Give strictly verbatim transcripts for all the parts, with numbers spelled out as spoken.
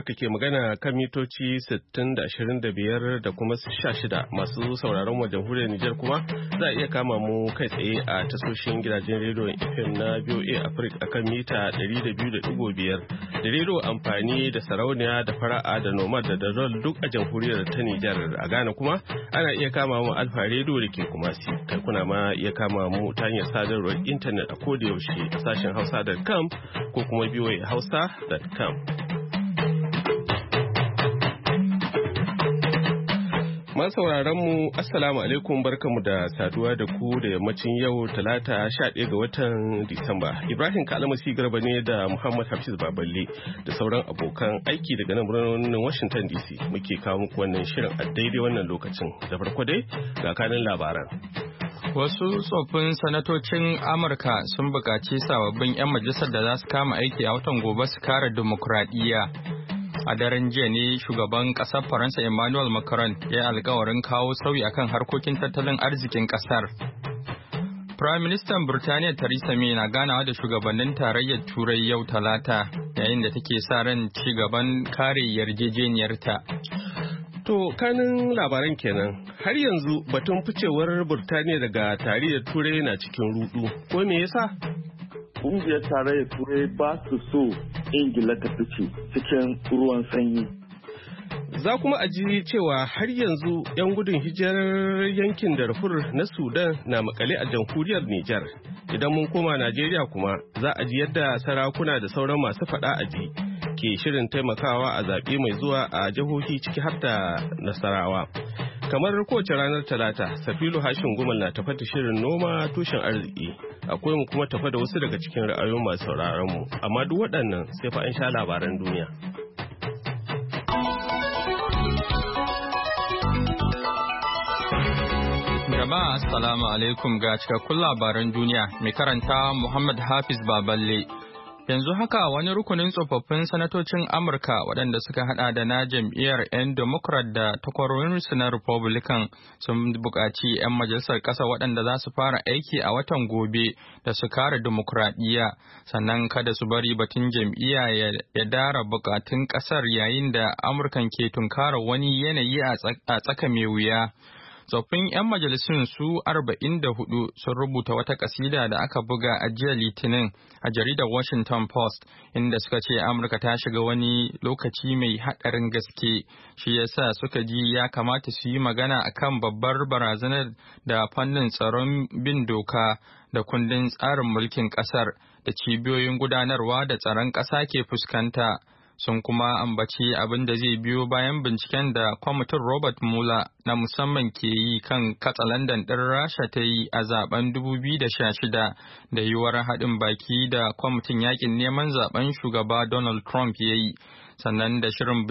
Amurka ke magana kan mitoci sittin da ashirin da biyar da kuma sha shida. Masu sauraron mu jamhuriyar Nijar kuma za a iya kama mu kai tsaye a tasoshin gidajen rediyon F M na V O A Africa akan mita ɗari da biyu da ɗigo biyar da rediyo amfani da sarauniya da fara'a da nomad da dalol duk a jamhuriyar ta Nijar. A Ghana kuma ana iya kama mu Alfa rediyo da ke Kumasi. Kai kuna ma iya kama mu ta hanyar sadarwar intanet a koda yaushe a sashen hausa dot com ko kuma v o a hausa dot com. Masu sauraron mu assalamu alaikum, barkamu da saduwa da ku da yammacin yau talata sha ɗaya ga watan Disamba. Ibrahim Kalmasi Garba ne da Muhammad Hafiz Baballe da sauran abokan aiki daga nan birnin Washington D C muke kawo muku wannan shirin a daidai wannan lokacin. Da farko dai ga kanin labaran. Wasu tsoffin sanatocin Amurka sun buƙaci sababbin 'yan majalisar da za su kama aiki a watan gobe su kare dimokuraɗiyya. A daren jiya ne shugaban ƙasar Faransa Emmanuel Macron ya yi alkawarin kawo sauyi akan harkokin tattalin arzikin ƙasar. Prime Minister Birtaniya Theresa May na ganawa da shugabannin tarayyar Turai yau Talata yayin da take sa ran ci gaban kare yarjejeniyarta. To kanin labaran kenan, har yanzu batun ficewar Burtaniya daga tarayyar Turai na cikin rudu. Ko me yasa? Ƙungiyar tarayyar Turai ba su so Ingila ta fice cikin ruwan sanyi. Za kuma a ji cewa har yanzu 'yan gudun hijirar yankin Darfur na Sudan na makale a jamhuriyar Nijar. Idan mun koma Najeriya kuma za a ji yadda sarakuna da sauran masu faɗa a ji ke shirin taimakawa a zaɓe mai zuwa a jihohi ciki har da Nasarawa. Kamar kowace ranar Talata, Safilu Hashin Gumal na tafa da shirin noma tushen arziki. Akwai mu kuma tafa da wasu daga cikin ra'ayoyin masu sauraron mu. Amma duk waɗannan sai fa an sha labaran duniya. Jama'a assalamu alaikum, ga cikakkun labaran duniya mai karanta Muhammad Hafiz Baballe. Yanzu haka wani rukunin tsofaffin sanatocin Amurka waɗanda suka hada da na jam'iyyar 'yan Democrat da takwarorinsu na Republican sun buƙaci 'yan majalisar ƙasa waɗanda za su fara aiki a watan gobe da su kare dimokuraɗiyya, sannan kada su bari batun jam'iyya ya dara buƙatun ƙasar yayin da Amurkan ke tunkara wani yanayi a tsaka mai wuya. Tsoffin 'yan majalisun su arba'in da hudu sun rubuta wata kasida da aka buga a jiya Litinin a jaridar Washington Post, inda suka ce Amurka ta shiga wani lokaci mai haɗarin gaske, shi yasa suka ji ya kamata su yi magana akan babbar barazanar da fannin tsaron bin doka da kundin tsarin mulkin ƙasar da cibiyoyin gudanarwa da tsaron ƙasa ke fuskanta. Sun kuma ambaci abin da zai biyo bayan binciken da kwamitin Robert Mueller na musamman ke yi kan katsalandan ɗin Rasha ta yi a zaben dubu biyu da sha shida da yiwuwar haɗin baki da kwamitin yakin neman zaben shugaba Donald Trump ya yi, sannan da shirin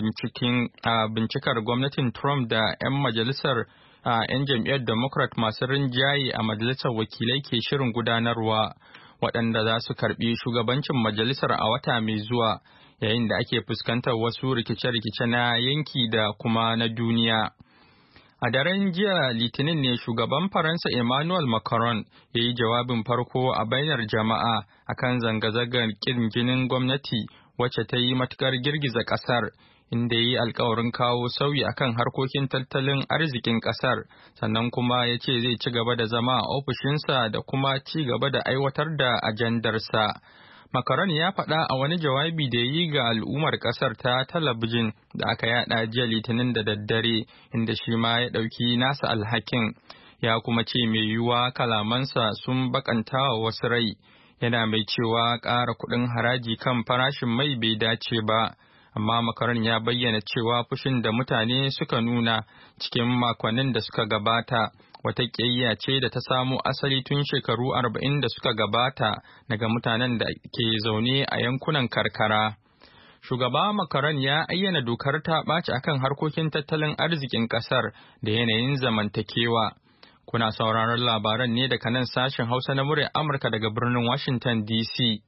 bincikar gwamnatin Trump da 'yan majalisar a 'yan jam'iyyar Democrat masu rinjaye a majalisar wakilai ke shirin gudanarwa, waɗanda za su karɓi shugabancin majalisar a wata mai zuwa, yayin da ake fuskantar wasu rikice-rikice na yanki da kuma na duniya. A daren jiya Litinin ne shugaban Faransa Emmanuel Macron ya yi jawabin farko a bainar jama'a akan zanga-zangar ƙin jinin gwamnati wacce ta yi matukar girgiza ƙasar, inda ya yi alkawarin kawo sauyi akan harkokin tattalin arzikin ƙasar, sannan kuma ya ce zai ci gaba da zama a ofishinsa da kuma ci gaba da aiwatar da ajandarsa. Macron ya faɗa a wani jawabi da ya yi ga al'ummar ƙasar ta talabijin da aka yaɗa jiya Litinin da daddare, inda shi ma ya ɗauki nasa alhakin. Ya kuma ce mai yiwuwa kalamansa sun bakanta wa wasu rai, yana mai cewa ƙara kuɗin haraji kan farashin mai bai dace ba. Amma Macron ya bayyana cewa fushin da mutane suka nuna cikin makonnin da suka gabata wata ƙiyayya ce da ta samo asali tun shekaru arba'in da suka gabata daga mutanen da ke zaune a yankunan karkara. Shugaba Macron ya ayyana dokar ta ɓaci akan harkokin tattalin arzikin ƙasar da yanayin zamantakewa. Kuna sauraron labaran ne daga nan sashen Hausa na muryar Amurka daga birnin Washington D C.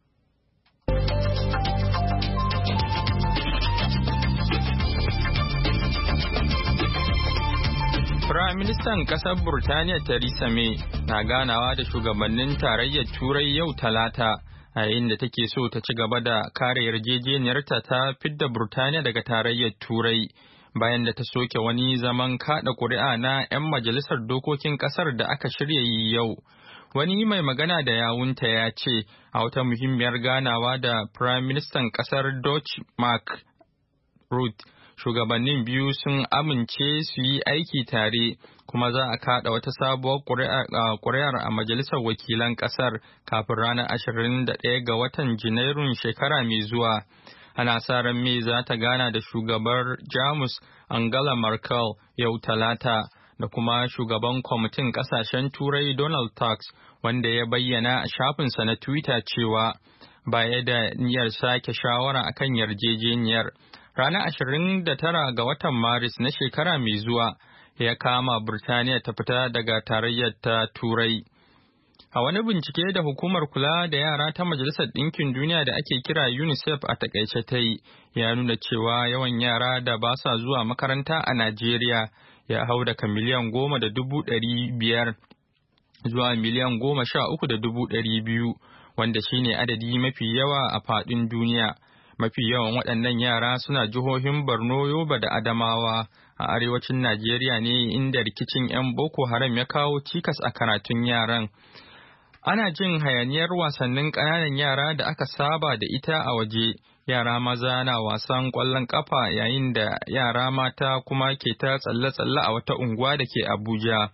Firaministan ƙasar Burtaniya Theresa May na ganawa da shugabannin tarayyar Turai yau Talata a yayin da take so ta ci gaba da kare yarjejeniyarta ta fidda Burtaniya daga tarayyar Turai bayan da ta soke wani zaman kada ƙuri'a na 'yan majalisar dokokin ƙasar da aka shirya yi yau. Wani mai magana da yawunta ya ce a wata muhimmiyar ganawa da Prime Ministan ƙasar Dutch Mark Rutte, shugabannin biyu sun amince su yi aiki tare kuma za a kada wata sabuwar ƙuri'ar a majalisar wakilan ƙasar kafin ranar ashirin da ɗaya ga watan Janairun shekara mai zuwa. Ana sa ran May za ta gana da shugabar Jamus Angela Merkel yau Talata da kuma shugaban kwamitin ƙasashen Turai Donald Tusk, wanda ya bayyana a shafinsa na Twitter cewa baya da niyyar sake shawara akan yarjejeniyar. Ranar ashirin da tara ga watan Maris na shekara mai zuwa ya kama Burtaniya ta fita daga tarayyar ta Turai. A wani bincike da hukumar kula da yara ta Majalisar Ɗinkin Duniya da ake kira UNICEF a takaice ta yi, ya nuna cewa yawan yara da ba sa zuwa makaranta a Najeriya ya hau daga miliyan goma da dubu ɗari biyar zuwa miliyan goma sha uku da dubu ɗari biyu, wanda shine adadi mafi yawa a faɗin duniya. Mafi yawan waɗannan yara suna jihohin Borno, Yobe da Adamawa a arewacin Najeriya ne, inda rikicin 'yan Boko Haram ya kawo cikas a karatun yaran. Ana jin hayaniyar wasannin ƙananan yara da aka saba da ita a waje. Yara maza na wasan ƙwallon ƙafa yayin da yara mata kuma ke ta tsalle-tsalle a wata unguwa da ke Abuja.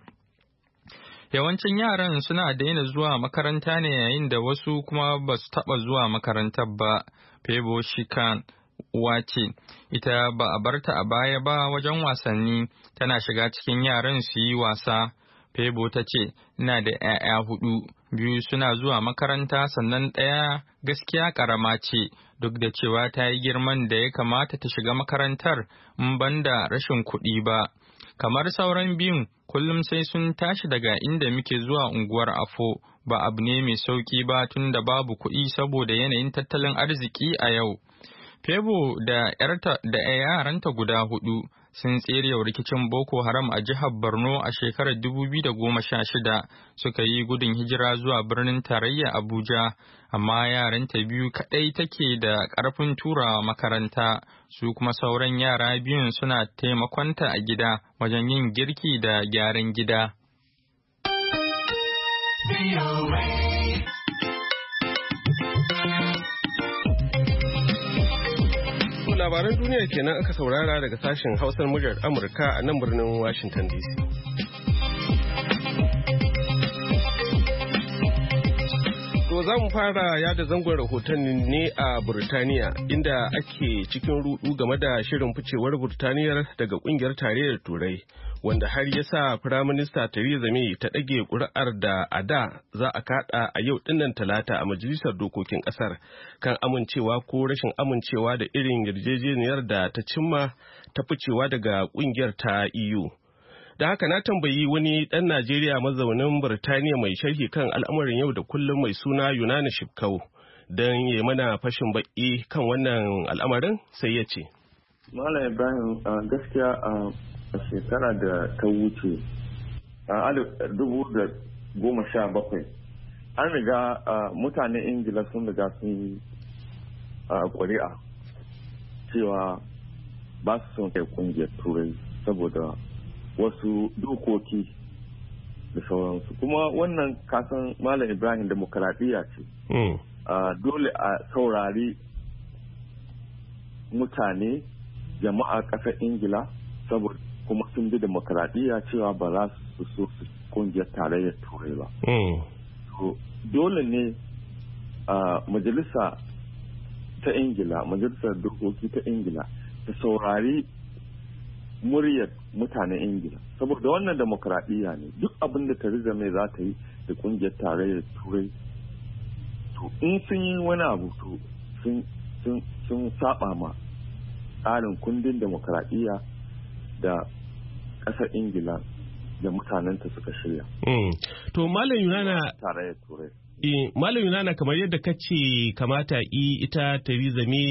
Yawancin yaran suna daina zuwa makaranta ne yayin da wasu kuma ba su taɓa zuwa makarantar ba. Febo Shikan uwa ce, ita ba a barta a baya ba wajen wasanni, tana shiga cikin yaran su yi wasa. Febo ta ce, ina da 'ya'ya hudu, biyu suna zuwa makaranta sannan ɗaya gaskiya ƙarama ce, duk da cewa ta yi girman da ya kamata ta shiga makarantar in ban da rashin kuɗi ba. Kamar sauran biyun, kullum sai sun tashi daga inda muke zuwa unguwar Afo, ba abu ne mai sauƙi ba tun da babu kuɗi saboda yanayin tattalin arziki a yau. Febo da yaranta guda hudu sun tserewa rikicin Boko Haram a jihar Borno a shekarar dubu biyu da goma sha shida, suka yi gudun hijira zuwa birnin tarayya Abuja, amma yaranta biyu kaɗai take da ƙarfin turawa makaranta, su kuma sauran yara biyun suna taimakonta a gida wajen yin girki da gyaran gida. Labaran duniya kenan aka saurara daga sashen Hausar muryar Amurka a nan birnin Washington D C. To za mu fara yada zangon rahotanni ne a Burtaniya, inda ake cikin rudu game da shirin ficewar Burtaniyar daga kungiyar tarayyar Turai, wanda har ya sa Firaminista Theresa May ta ɗage ƙuri'ar da a da za a kaɗa a yau ɗinnan Talata a Majalisar Dokokin ƙasar kan amincewa ko rashin amincewa da irin yarjejeniyar da ta cimma ta ficewa daga ƙungiyar ta E U. Da haka na tambayi wani ɗan Najeriya mazaunin Burtaniya mai sharhi kan al'amuran yau da kullum mai suna Yunana Shifkau don ya mana fashin baki kan wannan al'amarin, sai ya ce. Malam Ibrahim, gaskiya a shekara da ta wuce a alif dubu da goma sha bakwai an riga mutanen Ingila sun riga sun yi ƙuri'a cewa ba su son kai ƙungiyar Turai saboda wasu dokoki da sauransu, kuma wannan kasan Malam Ibrahim demokaradiyya ce. mm. uh, dole a saurari mutane jama'a ƙasar Ingila saboda kuma sun bi demokaradiyya cewa ba za su so su kungiyar tarayyar Turai ba. mm. so, dole ne uh, majalisa ta Ingila, majalisar dokoki ta Ingila ta saurari muryar mutanen Ingila saboda wannan demokradiyya ne, duk abin da Theresa May za ta yi da kungiyar tarayyar Turai to in sun yi wani abu to sun saba ma tsarin kundin demokradiyya da ƙasar Ingila da mutanenta suka shirya. mm. to Malam Yunana tarayyar Turai eh, Malam Yunana kamar yadda ka ce kamata ita Theresa May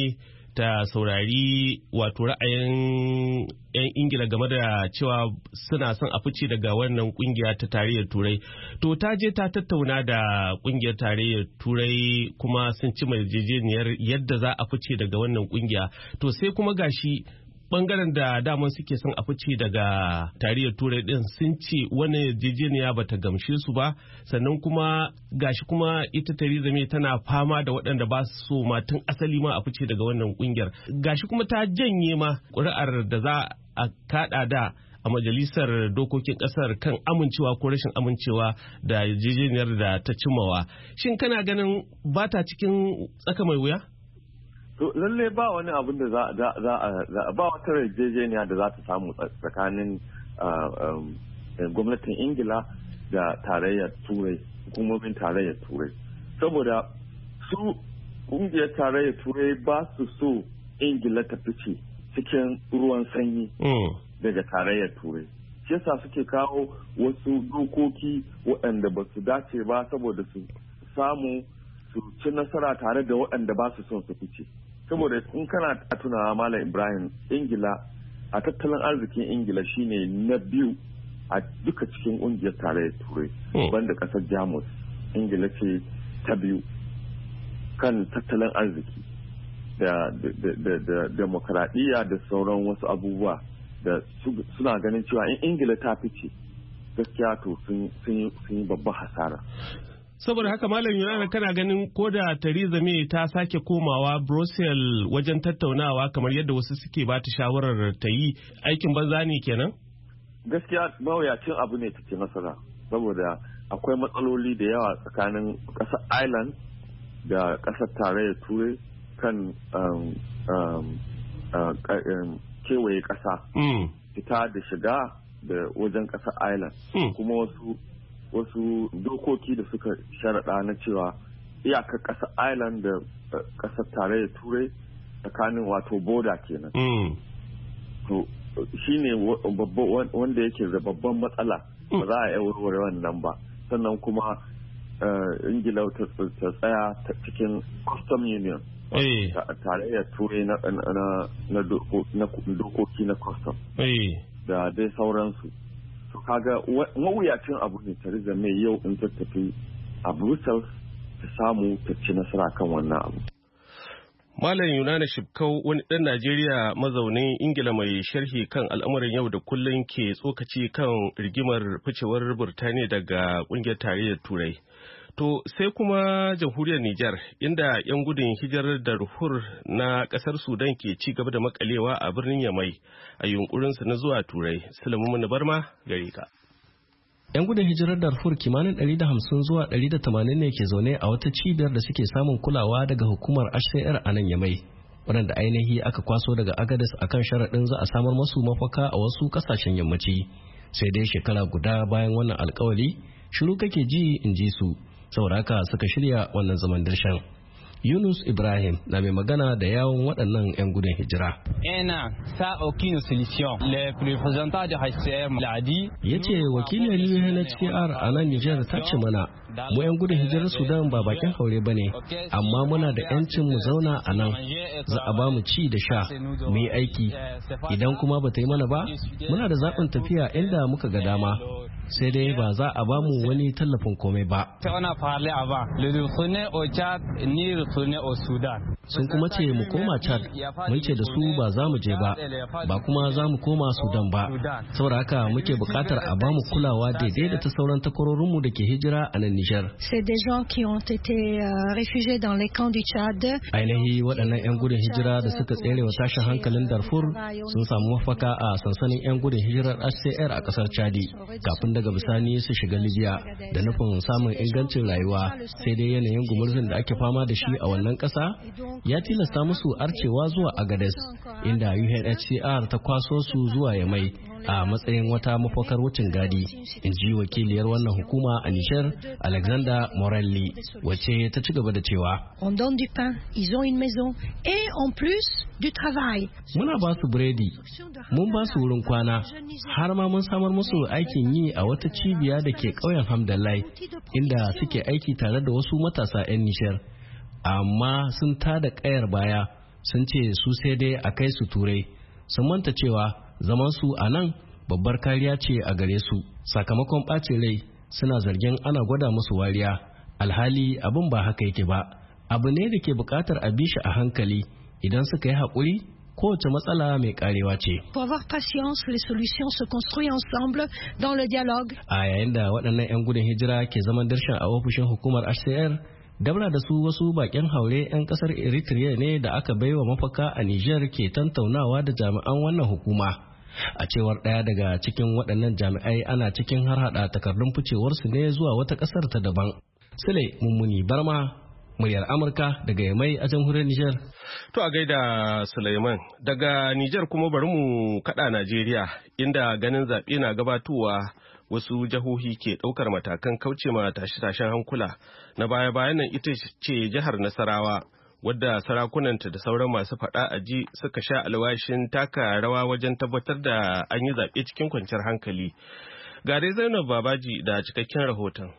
ta saurari wato ra'ayin 'yan Ingila game da cewa suna son a fice daga wannan kungiya ta tarayyar Turai. To ta je ta tattauna da kungiyar tarayyar Turai kuma sun ci yarjejeniyar yadda za a fice daga wannan kungiya. To sai kuma gashi bangaren da daman suke son a fice daga tarayyar Turai din sun ce wannan yarjejeniya bata gamshe su ba, sannan kuma gashi kuma ita Theresa May tana fama da waɗanda ba su so ma tun asali ma a fice daga wannan kungiyar. Gashi kuma ta janye ma ƙuri'ar da za a kada da a majalisar dokokin kasar kan amincewa ko rashin amincewa da yarjejeniyar da ta cimawa. Shin kana ganin ba ta cikin tsaka mai wuya? To lalle ba wani abin da za a ba wata yarjejeniya da za ta samu tsakanin gwamnatin Ingila da tarayyar Turai, hukumomin tarayyar Turai. Saboda su kungiyar tarayyar Turai ba su so Ingila ta fice cikin ruwan sanyi daga tarayyar Turai. Shi yasa suke kawo wasu dokoki waɗanda ba su dace ba saboda su samu su ci nasara tare da waɗanda ba su son su fice. Saboda in kana tunawa Malam Ibrahim, Ingila a tattalin arzikin Ingila shine na biyu a duka cikin ƙungiyar tarayyar Turai, banda ƙasar Jamus. Ingila ce ta biyu kan tattalin arziki da demokradiyya da sauran wasu abubuwa da suna ganin cewa in Ingila ta fice gaskiya to sun yi babban hasara. Saboda haka Malam Yunana, kana ganin ko da Theresa May ta sake komawa Brussels wajen tattaunawa kamar yadda wasu suke ba ta shawarar ta yi, aikin banza ne kenan? Gaskiya mawuyacin abu ne ta ce nasara, saboda akwai matsaloli da yawa tsakanin ƙasar Ireland da ƙasar tarayyar Turai kan kewaye ƙasa, fita da shiga da wajen ƙasar Ireland, kuma wasu wasu dokoki da suka sharaɗa na cewa iyakar ƙasar Ireland da ƙasar tarayyar Turai tsakanin wato boda kenan. To shi ne wanda yake da babban matsala, ba za a yi warware wannan ba. Sannan kuma Ingila ta tsaya cikin custom union, tarayyar Turai na dokoki na custom da dai sauransu. To kaga mawuyacin abu ne Theresa May yau in ta tafi a Brussels ta samu ta ci nasara kan wannan abu. Malam Yunana Shibkau, wani ɗan Najeriya mazaunin Ingila mai sharhi kan al'amuran yau da kullum, ke tsokaci kan rigimar ficewar Burtaniya daga ƙungiyar tarayyar Turai. To sai kuma jamhuriyar Nijar, inda 'yan gudun hijirar Darfur na ƙasar Sudan ke ci gaba da makalewa a birnin Yamai a yunkurinsu na zuwa Turai. Sulaiman Barma gare ka. 'Yan gudun hijirar Darfur kimanin ɗari da hamsin zuwa ɗari da tamanin ne ke zaune a wata cibiyar da suke samun kulawa daga hukumar H C R a nan Yamai, waɗanda ainihi aka kwaso daga Agadez akan sharaɗin za a samar masu mafaka a wasu ƙasashen yammaci. Sai dai shekara guda bayan wannan alƙawari, shiru kake ji in ji su. Sauraka suka shirya wannan zaman dirshan. Yunus Ibrahim na mai magana da yawon waɗannan 'yan gudun hijira. Ya ce wakilin U N H C R a nan Nijar ta ce mana, mu 'yan gudun hijirar Sudan ba bakin haure ba ne, amma muna da 'yancin mu zauna a nan, za a ba mu ci da sha, mu yi aiki. Idan kuma ba ta yi mana ba, muna da zaɓin tafiya inda muka ga dama. Sai dai ba za a ba mu wani tallafin komai ba. Sun kuma ce mu koma Chad, mun ce da su ba za mu je ba, ba kuma za mu koma Sudan ba. Saboda haka muke bukatar a ba mu kulawa daidai da ta sauran takwarorinmu da ke hijira a nan Nijar. Ainihi waɗannan 'yan gudun hijira da suka tsere wa tashin hankalin Darfur sun samu mafaka a sansanin 'yan gudun hijirar H C R a ƙasar Chadi, kafin daga bisani su shiga Libya da nufin samun ingancin rayuwa. Sai dai yanayin gumurzun da ake fama da shi a wannan ƙasa ya tilasta musu arcewa zuwa Agadez, inda U N H C R ta kwaso su zuwa Yamai a matsayin wata mafakar wucin gadi, in ji wakiliyar wannan hukuma a Nijar, Alexander Morelli, wacce ta ci gaba da cewa muna ba su biredi, mun ba su wurin kwana, har ma mun samar musu aikin yi a wata cibiya da ke ƙauyen Hamdallai, inda suke aiki tare da wasu matasa 'yan Nijar. Amma sun tada ƙayar baya sun ce su sai dai a kai su turai, sun manta cewa zaman su a nan babbar kariya ce a gare su. Sakamakon ɓacin rai suna zargin ana gwada musu wariya, alhali abin ba haka yake ba. Abu ne da ke buƙatar a bi shi a hankali, idan suka yi haƙuri kowace matsala mai karewa ce. A yayin da waɗannan 'yan gudun hijira ke zaman darshan a ofishin hukumar H C R, dabla da su wasu bakin haure 'yan kasar Eritrea ne da aka baiwa mafaka a Niger ke tantaunawa da jami'an wannan hukuma. A cewar ɗaya daga cikin waɗannan jami'ai, ana cikin harhaɗa takardun ficewarsu ne zuwa wata ƙasar ta daban. Sule Mummuni Barma, muryar Amurka daga Yamai a jamhuriyar Nijar. To a gaida Sulaiman, daga Nijar kuma bari mu kada Najeriya, inda ganin zaɓe na gabatowa wasu jihohi ke ɗaukar matakan kauce ma tashe-tashen hankula. Na baya-bayan nan ita ce jihar Nasarawa, wadda sarakunanta da sauran masu faɗa a ji suka sha alwashin taka rawa wajen tabbatar da an yi zaɓe cikin kwanciyar hankali. Ga dai Zainab Babaji da cikakken rahoton.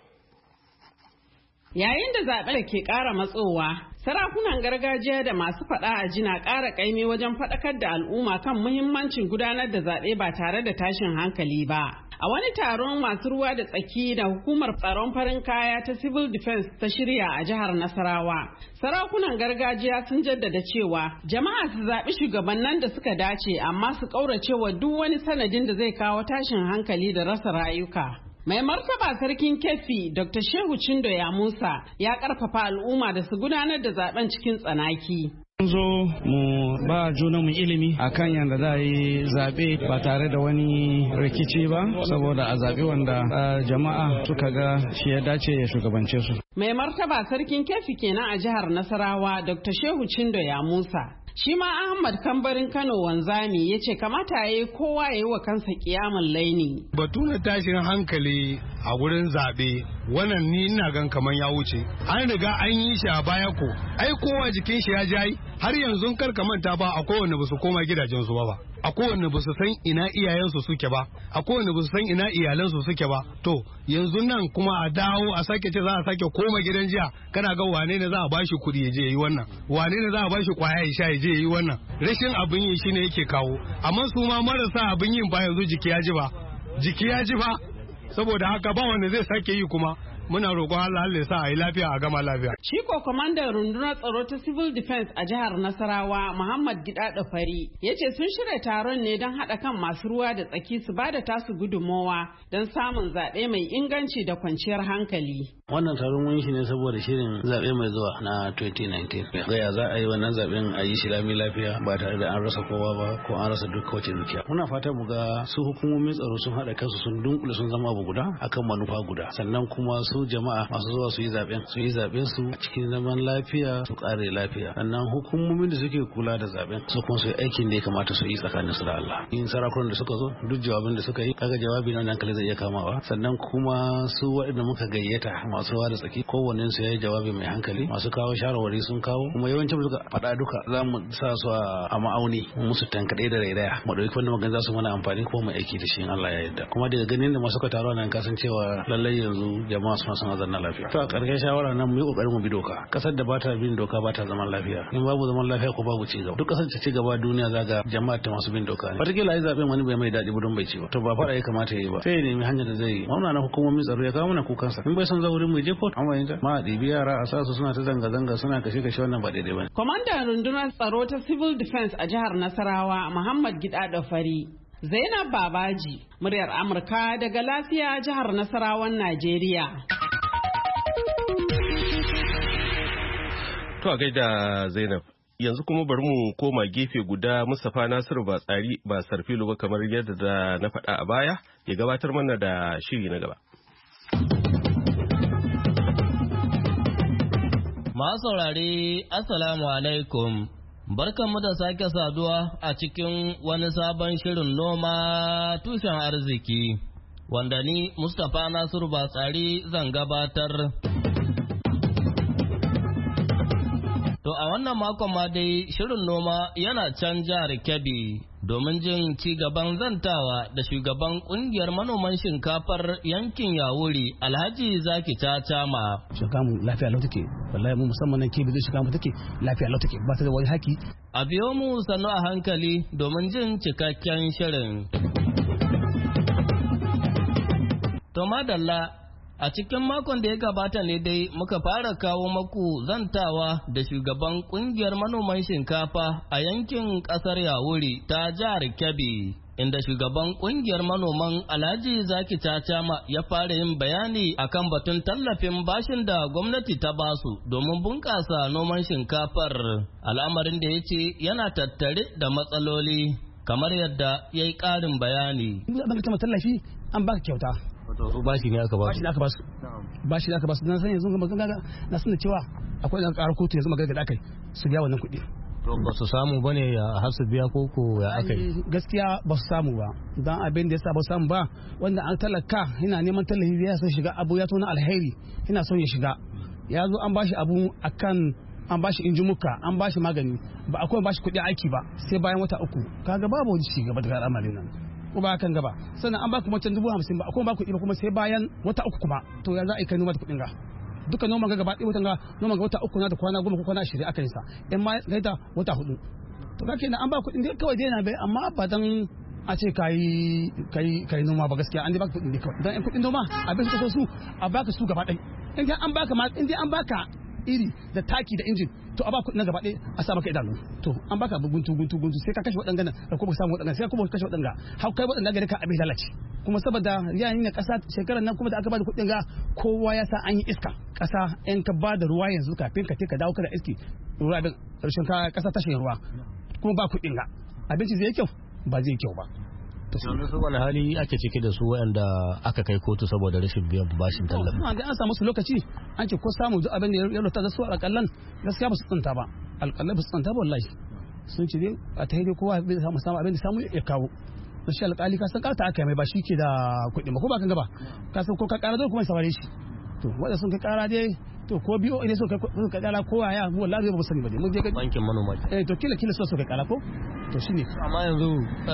Yayin da zaɓe ke ƙara matsowa, sarakunan gargajiya da masu faɗa a ji na ƙara ƙaimi wajen faɗakar da al'umma kan muhimmancin gudanar da zaɓe ba tare da tashin hankali ba. A wani taron masu ruwa da tsaki da hukumar tsaron farin kaya ta Civil Defense ta shirya a jihar Nasarawa, sarakunan gargajiya sun jaddada cewa jama'a su zaɓi shugabannin da suka dace, amma su ƙaurace wa duk wani sanadin da zai kawo tashin hankali da rasa rayuka. Mai martaba sarkin Keffi Doctor Shehu Chindo Ya Musa ya karfafa al'umma da su gudanar da zaben cikin tsanaki. Mun zo mu ba junanmu ilimi akan yadda za a yi zaɓe ba tare da wani rikici ba, saboda a zaɓe wanda jama'a suka ga shi ya dace ya shugabance su. Mai martaba sarkin Keffi kenan a jihar Nasarawa Doctor Shehu Chindo Ya Musa. Shi ma Ahmad Kambarin Kano Wanzami ya ce kamata ya yi kowa ya yi wa kansa kiyamun laini. Batu na tashin hankali a wurin zaɓe wannan ni ina gan kaman ya wuce. An riga an yi shi a baya ko, ai kowa jikin shi ya jayi har yanzu kar ka manta ba a kowanne ba su koma gidajensu ba ba. A kowanne ba su san ina iyayensu suke ba, a kowanne ba su san ina iyalansu suke ba. To yanzu nan kuma a dawo a sake ce za a sake koma gidan jiya, kana ga wane ne za a bashi kuɗi ya je yi wannan, wane ne za a bashi kwaya ya sha ya je yi wannan. Rashin abin yi shine yake kawo, amma su ma marasa abin yin ba yanzu jiki ya ji ba, jiki ya ji ba, saboda haka ba wanda zai sake yi kuma. Muna roƙon Allah Allah ya sa a yi lafiya a gama lafiya. Shi ko kwamandan rundunar tsaro ta Civil Defense a jihar Nasarawa Muhammad Gidado Fari ya ce sun shirya taron ne don haɗa kan masu ruwa da tsaki su ba da tasu gudunmowa don samun zaɓe mai inganci da kwanciyar hankali. Wannan taron mun shi ne saboda shirin zaɓe mai zuwa na twenty nineteen. Gaya za a yi wannan zaɓen a yi shi lami lafiya ba tare da an rasa kowa ba ko an rasa duk wace dukiya. Muna fata mu ga su hukumomin tsaro sun haɗa kansu sun dunkule sun zama abu guda akan manufa guda. Sannan kuma su jama'a masu zuwa su yi zaben su yi zaben su a cikin zaman lafiya su kare lafiya, sannan hukumomin da suke kula da zaben su kuma su yi aikin da ya kamata su yi tsakanin su da Allah. In sarakunan da suka zo duk jawabin da suka yi kaga jawabi na hankali zai iya kamawa, sannan kuma su waɗanda muka gayyata masu ruwa da tsaki kowanne su yayi jawabi mai hankali, masu kawo shawarwari sun kawo, kuma yawancin suka faɗa duka za mu sa su a ma'auni musu tankaɗe da rairaya mu ɗauki wanda magana za su mana amfani ko mu aiki da shi in Allah ya yarda. Kuma daga ganin da masu ka taro nan kasancewa lallai yanzu jama'a suna son azan na lafiya. To a ƙarshen shawara nan mu yi ƙoƙarin mu bi doka. Kasar da bata bin doka bata zaman lafiya. In babu zaman lafiya ko babu cigaba. Duk kasar ta ci gaba duniya zaga jama'a ta masu bin doka ne. Wataƙila ai zaben wani bai mai daɗi ba don bai ci ba. To ba faɗa ya kamata ya yi ba. Sai ya nemi hanyar da zai yi. Mauna na hukumomin tsaro ya kawo mana kukansa. In bai son zaurin mu je kotu. Amma yanzu ma a ɗibi yara a sa su suna ta zanga-zanga suna kashe-kashe wannan ba daidai ba ne. Kwamandan rundunar tsaro ta Civil Defense a jihar Nasarawa Muhammad Gidado Fari. Zainab Babaji, muryar Amurka daga lafiya jihar Nasarawan Najeriya. To a gaida Zainab, yanzu kuma bari mu koma gefe guda Mustapha Nasiru ba tsari ba sarfilo ba kamar yadda da na faɗa a baya ya gabatar mana da shiri na gaba. Masu saurare, Assalamu alaikum. Barkanmu da sake saduwa a cikin wani sabon shirin noma tushen arziki, wanda ni Mustapha Nasiru Batsari zan gabatar. To a wannan makon ma dai shirin noma yana can jihar Kebbi domin jin ci gaban zantawa da shugaban kungiyar manoman shinkafar yankin Yawuri Alhaji Zaki Cacama. Shinkamu lafiya lau take, wallahi mu musamman nan Kebbi zai shinkamu take lafiya lau take ba ta da wani haki. A biyo mu sannu a hankali domin jin cikakken shirin. To madalla, a cikin makon da ya gabata ne dai muka fara kawo maku zantawa da shugaban kungiyar manoman shinkafa a yankin kasar Yawuri ta jihar Kebbi, inda shugaban kungiyar manoman Alhaji Zaki Cacama ya fara yin bayani akan batun tallafin bashin da gwamnati ta basu domin bunƙasa noman shinkafar, al'amarin da ya ce yana tattare da matsaloli kamar yadda ya yi ƙarin bayani. Tallafi an baka kyauta. Wato bashi ne aka ba bashi ne aka ba su bashi ne aka ba su dan san yanzu ga magana na sanin cewa akwai dan ƙara kotu yanzu magana da akai su biya wannan kuɗi. To ba su samu bane ya har su biya koko ya akai? Gaskiya ba su samu ba, dan abin da yasa ba su samu ba wanda an talaka yana neman tallafi ya son shiga abu ya tona alheri yana son ya shiga, ya zo an bashi abu akan an bashi injimuka an bashi magani ba akwai bashi kuɗi aiki ba sai bayan wata uku, kaga babu wani ci gaba da al'amarin nan ko ba kan gaba. Sannan an baku wancan dubu hamsin ba akwai baku kuma sai bayan wata uku kuma, to ya za a yi kai noma da kuɗin ga duka noman ga gaba ɗaya watan ga noman ga wata uku na da kwana goma ko kwana ashirin aka yi sa in ma ya ta wata hudu, to kake na an ba kuɗin dai kawai dai na bai amma ba dan a ce kai kai kai noma ba, gaskiya an dai baka kuɗin dai kawai dan in kuɗin noma abin su so su a baka su gaba ɗaya, in dai an baka ma in dai an baka iri da taki da injin to a ba kuɗin gaba ɗaya a sa maka idanu, to an baka guntu guntu guntu sai ka kashe waɗannan da kuma samu waɗannan sai ka kuma kashe waɗannan har kai waɗannan gari ka abin lalace, kuma saboda yayin da ƙasa shekarar nan kuma da aka ba da kuɗin ga kowa ya sa an yi iska ƙasa in ka ba da ruwa yanzu kafin ka ka dawo ka da iski ruwa abin rashin ka ƙasa tashin ruwa kuma ba kuɗin ga abinci zai kyau ba zai kyau ba. Yanzu su wani hali ake ciki da su waɗanda aka kai kotu saboda rashin biyan bashin tallafi? Kuma da an samu su lokaci an ce ko samu duk abin da ya rota da su alƙallan gaskiya ba su tsanta ba, alƙallan ba su tsanta ba wallahi sun ce dai a ta dai kowa bai samu samu abin da samu ya kawo. To shi alƙali ka san ƙarta aka mai ba shi ke da kuɗi ba ko ba kan gaba ka san ko ka ƙara dole kuma ya saurare shi. To wanda sun kai ƙara dai to ko biyo ne so ka ƙara ko ya wallahi ba mu sani ba dai mun je ga bankin manoma. Eh to kila kila so so ka ƙara ko to shine. Amma yanzu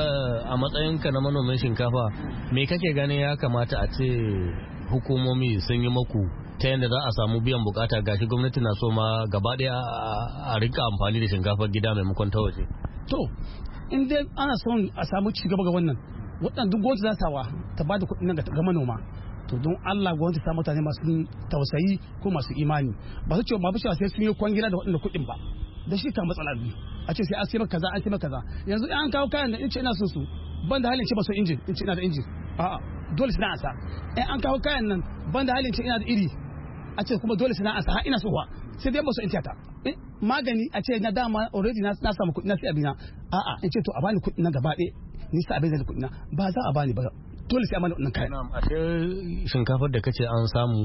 a matsayinka na manomin shinkafa me kake ganin ya kamata a ce hukumomi sun yi maku ta yadda za a samu biyan bukata gashi gwamnati na so ma gaba daya a rika amfani da shinkafar gida maimakon ta waje? To in dai ana son a samu ci gaba ga wannan waɗanda duk gwamnati za ta wa ta ba da kuɗin nan ga manoma, to don Allah gwamnati ta mutane masu tausayi ko masu imani ba su ce ba su sai sun yi kwangila da waɗanda kuɗin ba da shi ka matsala biyu a ce sai an sai maka kaza an sai maka kaza yanzu an kawo kayan da in ce ina son su ban da halin ce ba so injin in ce ina da injin a'a dole sai na asa in an kawo kayan nan ban da halin ce ina da iri a ce kuma dole sai na asa har ina so wa sai dai ba so in tiyata magani a ce na dama already na samu kuɗi na sai abina a'a in ce to a bani kuɗi na gaba ɗaya ni sai abin da kuɗi na ba za a bani ba dole sai a bani wannan kayan. Ashe shinkafar da kace an samu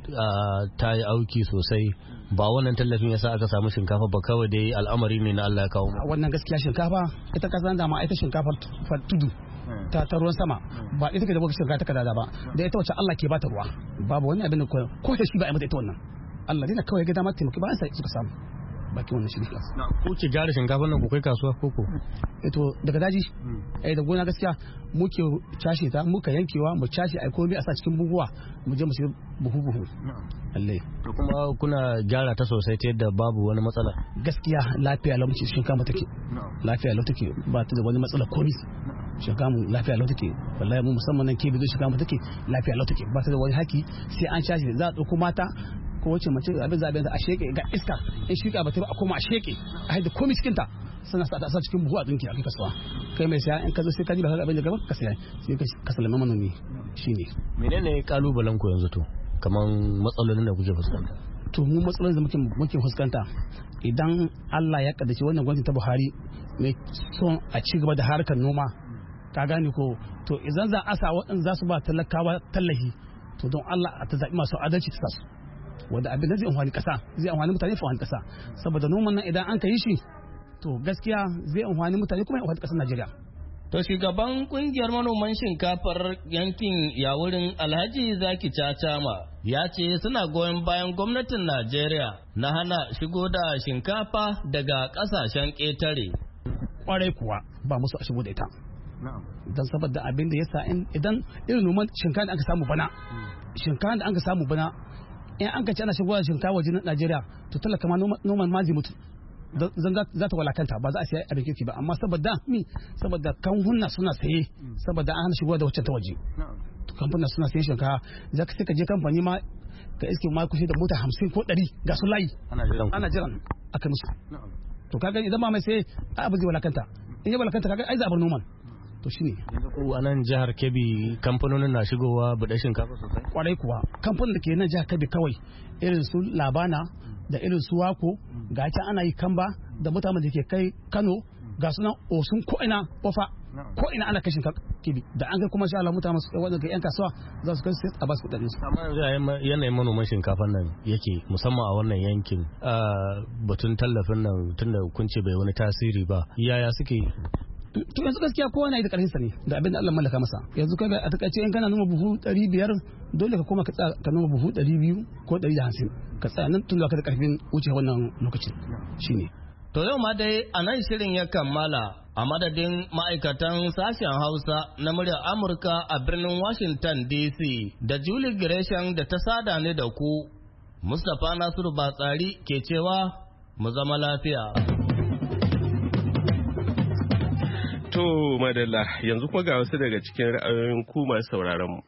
ta yi auki sosai ba wannan tallafin yasa aka samu shinkafa ba kawai dai al'amari ne na Allah ya kawo. Wannan gaskiya shinkafa ita kasan da ma ita shinkafar tudu ta ta ruwan sama ba ita ke da baka shinkafa ta kadada ba da ita wacce Allah ke bata ruwa babu wani abin da ko da shi ba a mata ita wannan Allah dai na kawai ga dama taimaki ba sai suka samu baki wannan shi ne ko ki gyara shinkafar nan ku kai kasuwa ko ko to daga daji eh da gona gaskiya muke cashe ta muka yankewa mu cashe ai komai a sa cikin buhuwa mu je mu sai buhu buhu Allah to kuma kuna gyara ta sosai ta yadda babu wani matsala gaskiya lafiya lau muke shinkafa take lafiya lau take ba ta da wani matsala komai shinkafa lafiya lau take wallahi mu musamman nan ke bizo shinkafa take lafiya lau take ba ta da wani haki sai an cashe za a dauko mata ko wace mace abin zabe a sheke ga iska in shika ba ta ba a koma a sheke a haida komai cikin ta sana sa sa cikin buhu a dinki a kasuwa kai mai saya in ka zo sai ka ji ba ka abin da gaba ka saya sai ka salama manomi shine. Menene kalubalen ku yanzu to kaman matsalolin da kuke fuskanta? To mu matsalolin da muke muke fuskanta idan Allah ya kaddace wannan gwamnati ta Buhari mai son a ci gaba da harkar noma ka gane ko to idan za a sa waɗanda za su ba talakawa tallahi to don Allah ta zaɓi masu adalci ta su wanda abin da zai amfani kasa zai amfani mutane fa kasa saboda noman nan idan an kai shi to gaskiya zai amfani mutane kuma ya amfani kasar Najeriya To shugaban kungiyar manoman shinkafar yankin Yawurin Alhaji Zaki Cacama ya ce suna goyon bayan gwamnatin Najeriya na hana shigo da shinkafa daga kasashen ƙetare. Kwarai kuwa ba musu a shigo da ita. Don saboda abin da ya sa idan irin noman shinkafa da aka samu bana, shinkafa da aka samu bana, in an ka ci ana shigo da shinkafa wajen Najeriya to talaka ma noman ma zai mutu. Zan za ta walakanta ba za a siya abin kirki ba amma saboda mi saboda kanhunna suna saye saboda an hana shigo da wacce ta waje kamfanin suna sayen shinkafa za ka sai ka je kamfani ma ka iske ma kusa da mota hamsin ko ɗari ga su layi ana jiran aka musu to kaga idan ma mai sai abu zai walakanta in ya walakanta kaga ai za a bar noman to shine ko a nan jihar Kebbi kamfanonin na shigowa buɗe shinkafa sosai kwarai kuwa kamfanin da ke nan jihar Kebbi kawai irin su Labana da irin su Wako ga can ana yi Kamba da mutanen da ke kai Kano ga sunan Osun ko ina Ofa ko ina ana kashin Kebbi da an ga kuma sha Allah mutanen su wanda ga yan kasuwa za su kai sai a ba su kudin su amma yanayin manoman shinkafan nan yake musamman a wannan yankin batun tallafin nan tunda kun ce bai wani tasiri ba yaya suke to yanzu gaskiya kowa na yi da karfin sa ne da abin da Allah mallaka masa yanzu kaga a takaice in kana noma buhu ɗari biyar dole ka koma ka tsaya ka noma buhu ɗari biyu ko ɗari da hamsin ka tsaya nan tun da ka da karfin wuce wannan lokacin shine to yau ma dai a nan shirin ya kammala a madadin ma'aikatan sashen Hausa na muryar Amurka a birnin Washington D C da Julie Gresham da ta sada ni da ku Mustapha Nasiru Batsari ke cewa mu zama lafiya. To madalla yanzu kuma ga wasu daga cikin ra'ayoyin ku masu sauraron mu.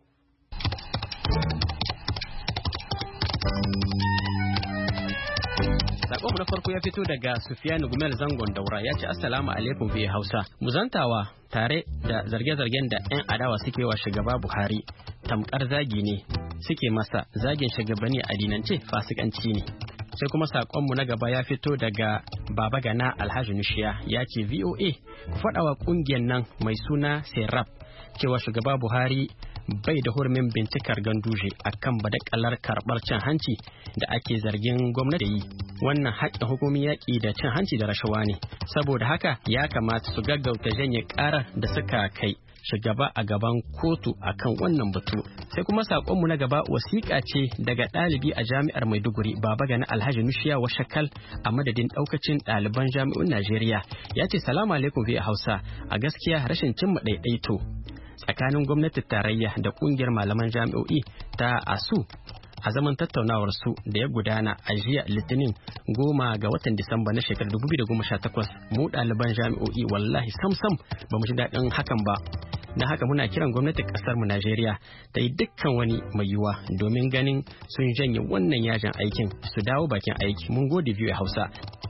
Sakon na farko ya fito daga Sufiyanu Gumel Zangon Daura ya ce assalamu alaikum bi Hausa. Muzantawa tare da zarge-zargen da 'yan adawa suke wa shugaba Buhari tamkar zagi ne suke masa zagin shugabanni a dinance fasikanci ne. Sai kuma sakonmu na gaba ya fito daga Baba Gana Alhaji Nushiya ya ce V O A ku faɗawa ƙungiyar nan mai suna Serap cewa shugaba Buhari bai da hurumin bincikar Ganduje akan badakalar karɓar cin hanci da ake zargin gwamnati yi. Wannan haƙƙin hukumin yaƙi da cin hanci da rashawa ne. Saboda haka ya kamata su gaggauta janye ƙarar da suka kai shugaba a gaban kotu akan wannan batu. Sai kuma sakonmu na gaba wasiƙa ce daga ɗalibi a jami'ar Maiduguri Baba Gana Alhaji Nushiya wa Shakal a madadin ɗaukacin ɗaliban jami'un Najeriya ya ce salamu alaikum fi Hausa a gaskiya rashin cimma ɗaiɗaito tsakanin gwamnatin tarayya da ƙungiyar malaman jami'o'i ta ASU a zaman tattaunawar su da ya gudana a jiya Litinin goma ga watan Disamba na shekarar dubu biyu da goma sha takwas mu ɗaliban jami'o'i wallahi sam-sam ba mu ji daɗin hakan ba. Na haka muna kiran gwamnatin ƙasar mu Najeriya ta yi dukkan wani mai yiwuwa domin ganin sun janye wannan yajin aikin su dawo bakin aiki. Mun gode biyu a Hausa.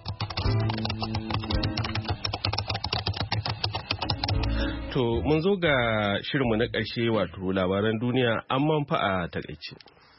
To mun zo ga shirinmu na ƙarshe wato labaran duniya an manfa a takaice.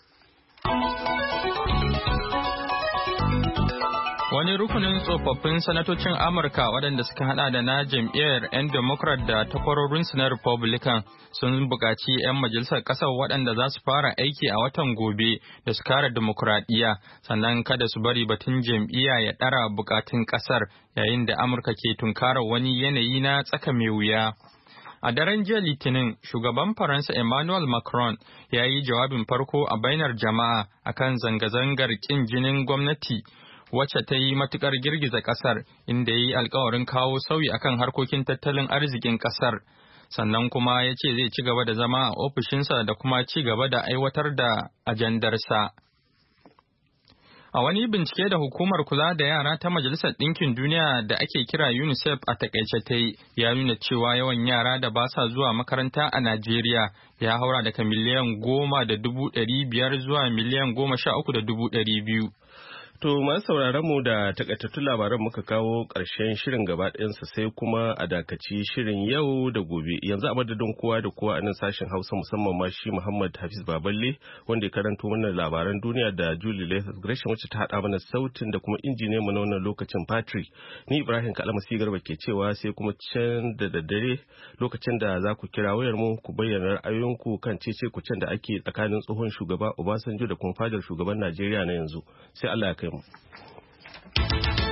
Wani rukunin tsofaffin sanatocin Amurka waɗanda suka hada da na jam'iyyar 'yan Democrat da takwarorinsu na Republican sun buƙaci 'yan majalisar ƙasar waɗanda za su fara aiki a watan gobe da su kare dimokuraɗiyya sannan kada su bari batun jam'iyya ya ɗara buƙatun ƙasar yayin da Amurka ke tunkarar wani yanayi na tsaka mai wuya. A daren jiya Litinin, shugaban Faransa Emmanuel Macron ya yi jawabin farko a bainar jama'a akan zanga-zangar ƙin jinin gwamnati wacce ta yi matukar girgiza kasar inda ya yi alkawarin kawo sauyi akan harkokin tattalin arzikin kasar sannan kuma ya ce zai ci gaba da zama a ofishinsa da kuma ci gaba da aiwatar da ajandarsa. A wani bincike da hukumar kula da yara ta Majalisar Ɗinkin Duniya da ake kira UNICEF a takaice ta yi ya nuna cewa yawan yara da ba sa zuwa makaranta a Najeriya ya haura daga miliyan goma da dubu ɗari biyar zuwa miliyan goma sha uku da dubu ɗari biyu. To masu sauraron mu da takaitattun labaran muka kawo ƙarshen shirin gaba ɗayansa sai kuma a dakaci shirin yau da gobe. Yanzu a madadin kowa da kowa a nan sashen Hausa musamman ma shi Muhammad Hafiz Baballe wanda ya karanto mana labaran duniya da Julie Lathas Gresham wacce ta haɗa mana sautin da kuma injiniyan mu na wannan lokacin Patrick. Ni Ibrahim Kalmasi Garba ke cewa sai kuma can da daddare lokacin da za ku kira wayar mu ku bayyana ra'ayoyinku kan cece ku can da ake tsakanin tsohon shugaba Obasanjo da kuma fadar shugaban Najeriya na yanzu. Sai Allah ya kai mu.